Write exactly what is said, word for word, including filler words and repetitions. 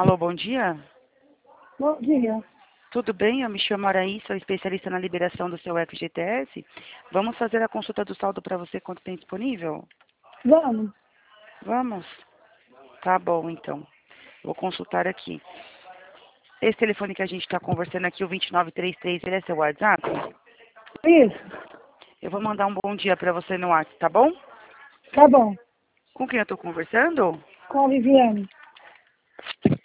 Alô, bom dia. Bom dia. Tudo bem? Eu me chamo Araí, sou especialista na liberação do seu F G T S. Vamos fazer a consulta do saldo para você quando tem disponível? Vamos. Vamos? Tá bom, então. Vou consultar aqui. Esse telefone que a gente está conversando aqui, o dois nove três três, ele é seu WhatsApp? Isso. Eu vou mandar um bom dia para você no WhatsApp, tá bom? Tá bom. Com quem eu estou conversando? Com a Viviane.